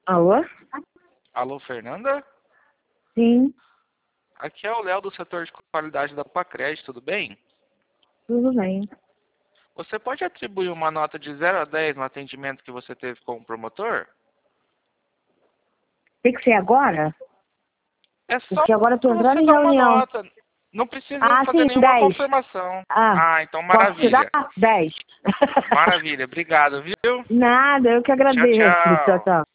Alô? Alô, Fernanda? Sim, Aqui é o Léo do setor de qualidade da Pacred, tudo bem? tudo bem. Você pode atribuir uma nota de 0 a 10 no atendimento que você teve com o promotor? Tem que ser agora? É só Porque agora eu tô para entrando você em dar uma reunião. nota. Não precisa Ah, fazer sim, nenhuma 10. confirmação. Ah, Ah, então posso te dar maravilha. 10? Maravilha, obrigado, viu? Nada, eu que Tchau, agradeço. Tchau, tchau. tchau.